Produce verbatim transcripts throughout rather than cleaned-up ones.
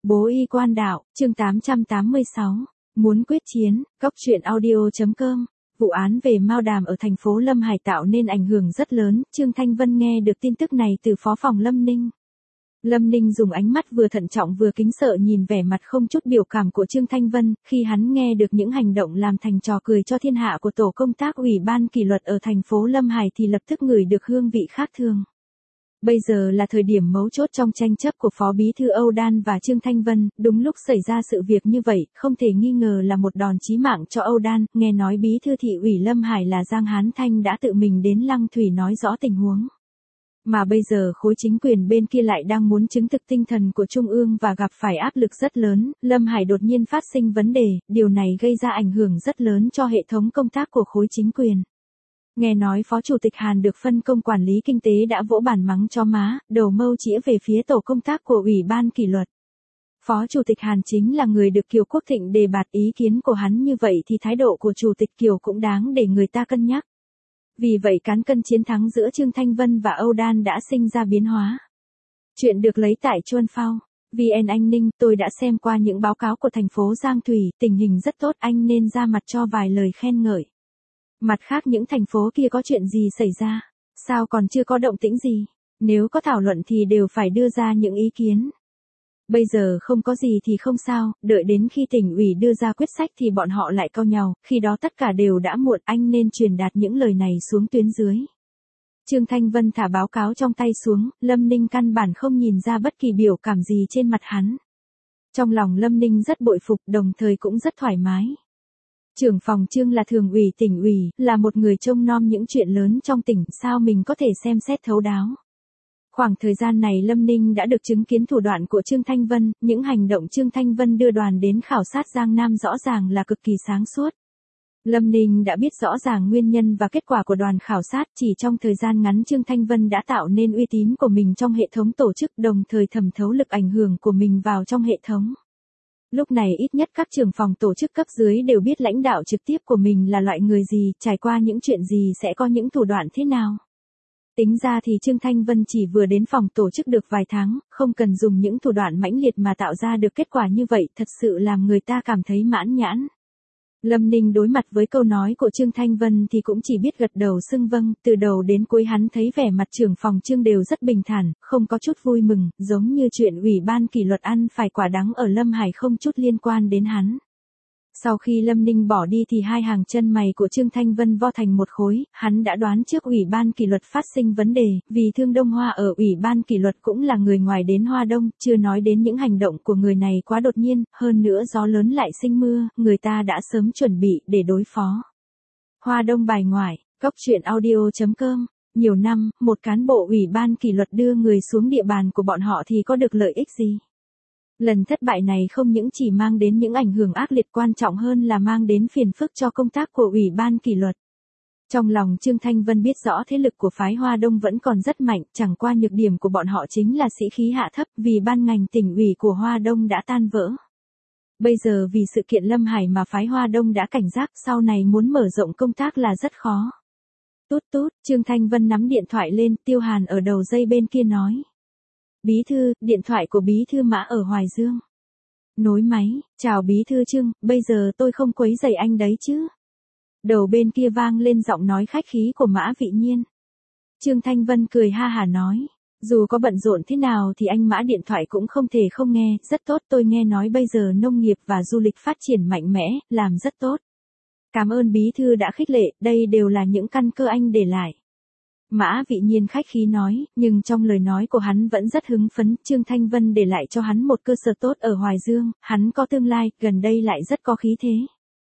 Bố y quan đạo, chương tám trăm tám mươi sáu. Muốn quyết chiến, Cóc truyện audio.com. Vụ án về Mao Đàm ở thành phố Lâm Hải tạo nên ảnh hưởng rất lớn, Trương Thanh Vân nghe được tin tức này từ phó phòng Lâm Ninh. Lâm Ninh dùng ánh mắt vừa thận trọng vừa kính sợ nhìn vẻ mặt không chút biểu cảm của Trương Thanh Vân, khi hắn nghe được những hành động làm thành trò cười cho thiên hạ của tổ công tác ủy ban kỷ luật ở thành phố Lâm Hải thì lập tức ngửi được hương vị khác thường. Bây giờ là thời điểm mấu chốt trong tranh chấp của Phó Bí thư Âu Đan và Trương Thanh Vân, đúng lúc xảy ra sự việc như vậy, không thể nghi ngờ là một đòn chí mạng cho Âu Đan, nghe nói Bí thư thị ủy Lâm Hải là Giang Hán Thanh đã tự mình đến Lăng Thủy nói rõ tình huống. Mà bây giờ khối chính quyền bên kia lại đang muốn chứng thực tinh thần của Trung ương và gặp phải áp lực rất lớn, Lâm Hải đột nhiên phát sinh vấn đề, điều này gây ra ảnh hưởng rất lớn cho hệ thống công tác của khối chính quyền. Nghe nói Phó Chủ tịch Hàn được phân công quản lý kinh tế đã vỗ bản mắng cho má, đầu mâu chĩa về phía tổ công tác của Ủy ban kỷ luật. Phó Chủ tịch Hàn chính là người được Kiều Quốc Thịnh đề bạt, ý kiến của hắn như vậy thì thái độ của Chủ tịch Kiều cũng đáng để người ta cân nhắc. Vì vậy cán cân chiến thắng giữa Trương Thanh Vân và Âu Đan đã sinh ra biến hóa. Chuyện được lấy tại Chuân Phao. vê en Anh Ninh, tôi đã xem qua những báo cáo của thành phố Giang Thủy, tình hình rất tốt, anh nên ra mặt cho vài lời khen ngợi. Mặt khác những thành phố kia có chuyện gì xảy ra? Sao còn chưa có động tĩnh gì? Nếu có thảo luận thì đều phải đưa ra những ý kiến. Bây giờ không có gì thì không sao, đợi đến khi tỉnh ủy đưa ra quyết sách thì bọn họ lại cau nhàu, khi đó tất cả đều đã muộn, anh nên truyền đạt những lời này xuống tuyến dưới. Trương Thanh Vân thả báo cáo trong tay xuống, Lâm Ninh căn bản không nhìn ra bất kỳ biểu cảm gì trên mặt hắn. Trong lòng Lâm Ninh rất bội phục, đồng thời cũng rất thoải mái. Trưởng phòng Trương là thường ủy tỉnh ủy, là một người trông nom những chuyện lớn trong tỉnh, sao mình có thể xem xét thấu đáo. Khoảng thời gian này Lâm Ninh đã được chứng kiến thủ đoạn của Trương Thanh Vân, những hành động Trương Thanh Vân đưa đoàn đến khảo sát Giang Nam rõ ràng là cực kỳ sáng suốt. Lâm Ninh đã biết rõ ràng nguyên nhân và kết quả của đoàn khảo sát, chỉ trong thời gian ngắn Trương Thanh Vân đã tạo nên uy tín của mình trong hệ thống tổ chức, đồng thời thẩm thấu lực ảnh hưởng của mình vào trong hệ thống. Lúc này ít nhất các trưởng phòng tổ chức cấp dưới đều biết lãnh đạo trực tiếp của mình là loại người gì, trải qua những chuyện gì sẽ có những thủ đoạn thế nào. Tính ra thì Trương Thanh Vân chỉ vừa đến phòng tổ chức được vài tháng, không cần dùng những thủ đoạn mãnh liệt mà tạo ra được kết quả như vậy, thật sự làm người ta cảm thấy mãn nhãn. Lâm Ninh đối mặt với câu nói của Trương Thanh Vân thì cũng chỉ biết gật đầu xưng vâng, từ đầu đến cuối hắn thấy vẻ mặt trưởng phòng Trương đều rất bình thản, không có chút vui mừng, giống như chuyện ủy ban kỷ luật ăn phải quả đắng ở Lâm Hải không chút liên quan đến hắn. Sau khi Lâm Ninh bỏ đi thì hai hàng chân mày của Trương Thanh Vân vo thành một khối, hắn đã đoán trước ủy ban kỷ luật phát sinh vấn đề, vì Thương Đông Hoa ở ủy ban kỷ luật cũng là người ngoài đến Hoa Đông, chưa nói đến những hành động của người này quá đột nhiên, hơn nữa gió lớn lại sinh mưa, người ta đã sớm chuẩn bị để đối phó. Hoa Đông bài ngoại, Cóc truyện audio.com. Nhiều năm, một cán bộ ủy ban kỷ luật đưa người xuống địa bàn của bọn họ thì có được lợi ích gì? Lần thất bại này không những chỉ mang đến những ảnh hưởng ác liệt, quan trọng hơn là mang đến phiền phức cho công tác của ủy ban kỷ luật. Trong lòng Trương Thanh Vân biết rõ thế lực của phái Hoa Đông vẫn còn rất mạnh, chẳng qua nhược điểm của bọn họ chính là sĩ khí hạ thấp, vì ban ngành tỉnh ủy của Hoa Đông đã tan vỡ. Bây giờ vì sự kiện Lâm Hải mà phái Hoa Đông đã cảnh giác, sau này muốn mở rộng công tác là rất khó. Tút tút, Trương Thanh Vân nắm điện thoại lên, Tiêu Hàn ở đầu dây bên kia nói. Bí thư, điện thoại của Bí thư Mã ở Hoài Dương. Nối máy, chào Bí thư Trương, bây giờ tôi không quấy rầy anh đấy chứ. Đầu bên kia vang lên giọng nói khách khí của Mã Vị Nhiên. Trương Thanh Vân cười ha hả nói, dù có bận rộn thế nào thì anh Mã điện thoại cũng không thể không nghe, rất tốt, tôi nghe nói bây giờ nông nghiệp và du lịch phát triển mạnh mẽ, làm rất tốt. Cảm ơn Bí thư đã khích lệ, đây đều là những căn cơ anh để lại. Mã Vị Nhiên khách khí nói, nhưng trong lời nói của hắn vẫn rất hứng phấn, Trương Thanh Vân để lại cho hắn một cơ sở tốt ở Hoài Dương, hắn có tương lai, gần đây lại rất có khí thế.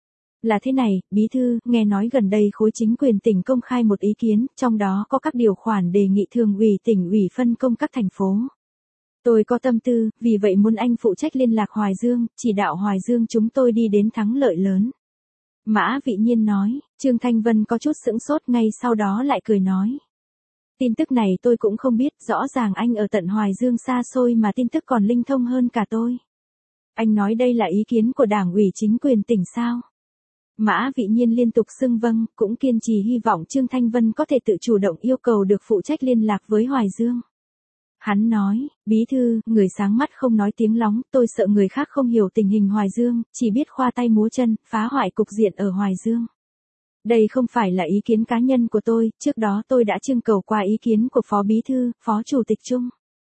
Là thế này, Bí thư, nghe nói gần đây khối chính quyền tỉnh công khai một ý kiến, trong đó có các điều khoản đề nghị thường ủy tỉnh ủy phân công các thành phố. Tôi có tâm tư, vì vậy muốn anh phụ trách liên lạc Hoài Dương, chỉ đạo Hoài Dương chúng tôi đi đến thắng lợi lớn. Mã Vị Nhiên nói, Trương Thanh Vân có chút sững sốt, ngay sau đó lại cười nói. Tin tức này tôi cũng không biết, rõ ràng anh ở tận Hoài Dương xa xôi mà tin tức còn linh thông hơn cả tôi. Anh nói đây là ý kiến của đảng ủy chính quyền tỉnh sao? Mã Vị Nhiên liên tục xưng vâng, cũng kiên trì hy vọng Trương Thanh Vân có thể tự chủ động yêu cầu được phụ trách liên lạc với Hoài Dương. Hắn nói, bí thư, người sáng mắt không nói tiếng lóng, tôi sợ người khác không hiểu tình hình Hoài Dương, chỉ biết khoa tay múa chân, phá hoại cục diện ở Hoài Dương. Đây không phải là ý kiến cá nhân của tôi, trước đó tôi đã trưng cầu qua ý kiến của Phó Bí Thư, Phó Chủ tịch Chung.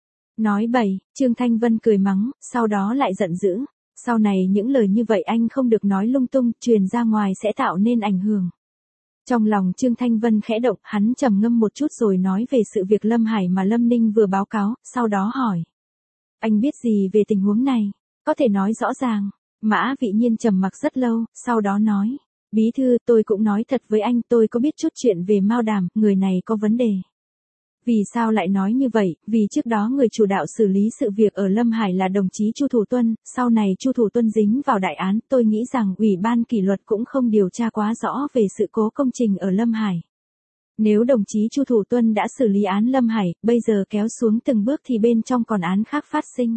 Nói bậy, Trương Thanh Vân cười mắng, sau đó lại giận dữ. Sau này những lời như vậy anh không được nói lung tung, truyền ra ngoài sẽ tạo nên ảnh hưởng. Trong lòng Trương Thanh Vân khẽ động, hắn trầm ngâm một chút rồi nói về sự việc Lâm Hải mà Lâm Ninh vừa báo cáo, sau đó hỏi. Anh biết gì về tình huống này? Có thể nói rõ ràng. Mã Vị Nhiên trầm mặc rất lâu, sau đó nói. Bí thư, tôi cũng nói thật với anh, tôi có biết chút chuyện về Mao Đàm, người này có vấn đề. Vì sao lại nói như vậy? Vì trước đó người chủ đạo xử lý sự việc ở Lâm Hải là đồng chí Chu Thủ Tuân, sau này Chu Thủ Tuân dính vào đại án, tôi nghĩ rằng Ủy ban kỷ luật cũng không điều tra quá rõ về sự cố công trình ở Lâm Hải. Nếu đồng chí Chu Thủ Tuân đã xử lý án Lâm Hải, bây giờ kéo xuống từng bước thì bên trong còn án khác phát sinh.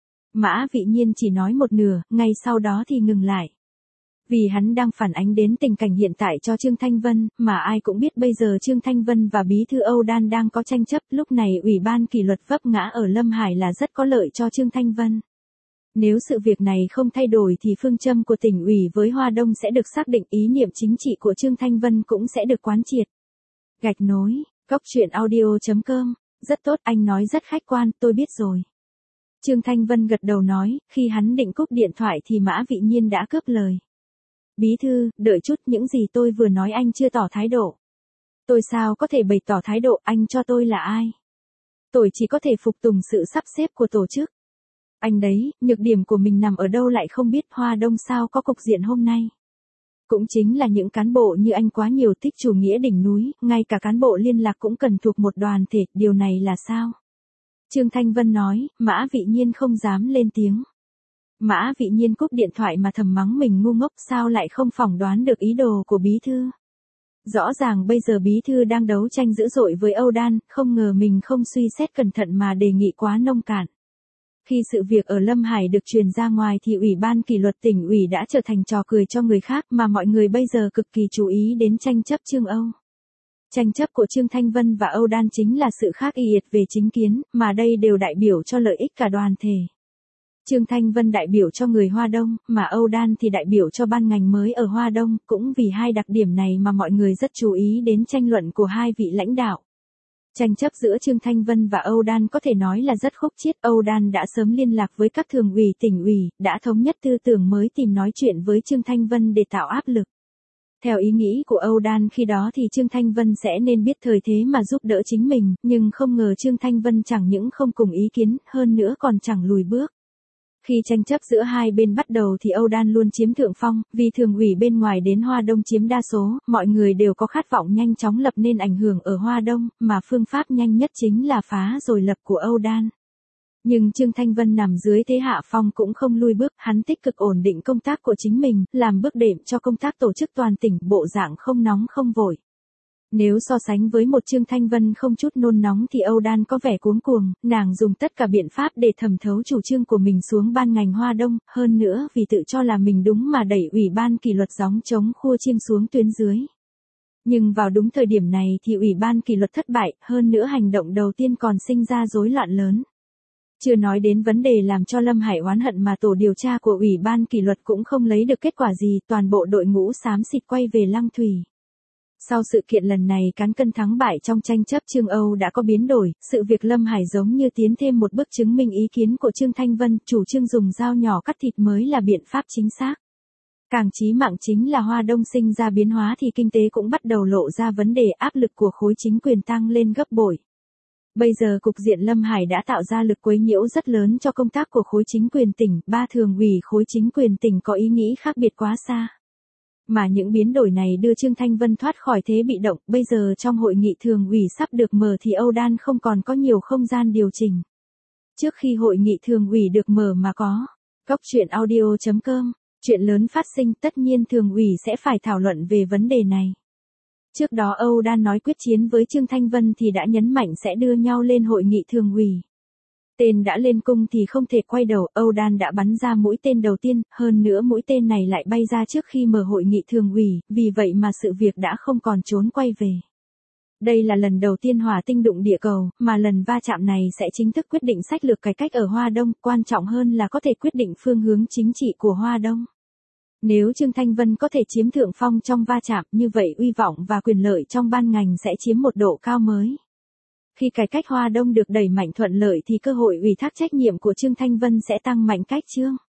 Mã Vị Nhiên chỉ nói một nửa, ngay sau đó thì ngừng lại. Vì hắn đang phản ánh đến tình cảnh hiện tại cho Trương Thanh Vân, mà ai cũng biết bây giờ Trương Thanh Vân và Bí thư Âu Đan đang có tranh chấp, lúc này Ủy ban kỷ luật vấp ngã ở Lâm Hải là rất có lợi cho Trương Thanh Vân. Nếu sự việc này không thay đổi thì phương châm của tỉnh ủy với Hoa Đông sẽ được xác định, ý niệm chính trị của Trương Thanh Vân cũng sẽ được quán triệt. Gạch nối, góc truyện audio chấm com, rất tốt, anh nói rất khách quan, tôi biết rồi. Trương Thanh Vân gật đầu nói, khi hắn định cúp điện thoại thì Mã Vị Nhiên đã cướp lời. Bí thư, đợi chút, những gì tôi vừa nói anh chưa tỏ thái độ. Tôi sao có thể bày tỏ thái độ, anh cho tôi là ai? Tôi chỉ có thể phục tùng sự sắp xếp của tổ chức. Anh đấy, nhược điểm của mình nằm ở đâu lại không biết, Hoa Đông sao có cục diện hôm nay. Cũng chính là những cán bộ như anh quá nhiều, thích chủ nghĩa đỉnh núi, ngay cả cán bộ liên lạc cũng cần thuộc một đoàn thể, điều này là sao? Trương Thanh Vân nói, Mã Vị Nhiên không dám lên tiếng. Mã Vị Nhiên cúp điện thoại mà thầm mắng mình ngu ngốc, sao lại không phỏng đoán được ý đồ của bí thư. Rõ ràng bây giờ bí thư đang đấu tranh dữ dội với Âu Đan, không ngờ mình không suy xét cẩn thận mà đề nghị quá nông cạn. Khi sự việc ở Lâm Hải được truyền ra ngoài thì Ủy ban kỷ luật tỉnh ủy đã trở thành trò cười cho người khác, mà mọi người bây giờ cực kỳ chú ý đến tranh chấp Trương Âu. Tranh chấp của Trương Thanh Vân và Âu Đan chính là sự khác biệt về chính kiến, mà đây đều đại biểu cho lợi ích cả đoàn thể. Trương Thanh Vân đại biểu cho người Hoa Đông, mà Âu Đan thì đại biểu cho ban ngành mới ở Hoa Đông, cũng vì hai đặc điểm này mà mọi người rất chú ý đến tranh luận của hai vị lãnh đạo. Tranh chấp giữa Trương Thanh Vân và Âu Đan có thể nói là rất khúc chiết, Âu Đan đã sớm liên lạc với các thường ủy tỉnh ủy, đã thống nhất tư tưởng mới tìm nói chuyện với Trương Thanh Vân để tạo áp lực. Theo ý nghĩ của Âu Đan khi đó thì Trương Thanh Vân sẽ nên biết thời thế mà giúp đỡ chính mình, nhưng không ngờ Trương Thanh Vân chẳng những không cùng ý kiến, hơn nữa còn chẳng lùi bước. Khi tranh chấp giữa hai bên bắt đầu thì Âu Đan luôn chiếm thượng phong, vì thường ủy bên ngoài đến Hoa Đông chiếm đa số, mọi người đều có khát vọng nhanh chóng lập nên ảnh hưởng ở Hoa Đông, mà phương pháp nhanh nhất chính là phá rồi lập của Âu Đan. Nhưng Trương Thanh Vân nằm dưới thế hạ phong cũng không lui bước, hắn tích cực ổn định công tác của chính mình, làm bước đệm cho công tác tổ chức toàn tỉnh, bộ dạng không nóng không vội. Nếu so sánh với một Trương Thanh Vân không chút nôn nóng thì Âu Đan có vẻ cuống cuồng, nàng dùng tất cả biện pháp để thẩm thấu chủ trương của mình xuống ban ngành Hoa Đông, hơn nữa vì tự cho là mình đúng mà đẩy Ủy ban kỷ luật gióng chống khua chiêng xuống tuyến dưới. Nhưng vào đúng thời điểm này thì Ủy ban kỷ luật thất bại, hơn nữa hành động đầu tiên còn sinh ra rối loạn lớn. Chưa nói đến vấn đề làm cho Lâm Hải oán hận mà tổ điều tra của Ủy ban kỷ luật cũng không lấy được kết quả gì, toàn bộ đội ngũ xám xịt quay về Lăng Thủy. Sau sự kiện lần này cán cân thắng bại trong tranh chấp Trương Âu đã có biến đổi, sự việc Lâm Hải giống như tiến thêm một bước chứng minh ý kiến của Trương Thanh Vân, chủ trương dùng dao nhỏ cắt thịt mới là biện pháp chính xác. Càng chí mạng chính là Hoa Đông sinh ra biến hóa thì kinh tế cũng bắt đầu lộ ra vấn đề, áp lực của khối chính quyền tăng lên gấp bội. Bây giờ cục diện Lâm Hải đã tạo ra lực quấy nhiễu rất lớn cho công tác của khối chính quyền tỉnh, ba thường ủy khối chính quyền tỉnh có ý nghĩ khác biệt quá xa. Mà những biến đổi này đưa Trương Thanh Vân thoát khỏi thế bị động, bây giờ trong hội nghị thường ủy sắp được mở thì Âu Đan không còn có nhiều không gian điều chỉnh. Trước khi hội nghị thường ủy được mở mà có, góc truyện audio chấm com, chuyện lớn phát sinh tất nhiên thường ủy sẽ phải thảo luận về vấn đề này. Trước đó Âu Đan nói quyết chiến với Trương Thanh Vân thì đã nhấn mạnh sẽ đưa nhau lên hội nghị thường ủy. Tên đã lên cung thì không thể quay đầu, Âu Đan đã bắn ra mũi tên đầu tiên, hơn nữa mũi tên này lại bay ra trước khi mở hội nghị thường ủy, vì vậy mà sự việc đã không còn trốn quay về. Đây là lần đầu tiên hỏa tinh đụng địa cầu, mà lần va chạm này sẽ chính thức quyết định sách lược cải cách ở Hoa Đông, quan trọng hơn là có thể quyết định phương hướng chính trị của Hoa Đông. Nếu Trương Thanh Vân có thể chiếm thượng phong trong va chạm, như vậy uy vọng và quyền lợi trong ban ngành sẽ chiếm một độ cao mới. Khi cải cách Hoa Đông được đẩy mạnh thuận lợi thì cơ hội ủy thác trách nhiệm của Trương Thanh Vân sẽ tăng mạnh cách chương.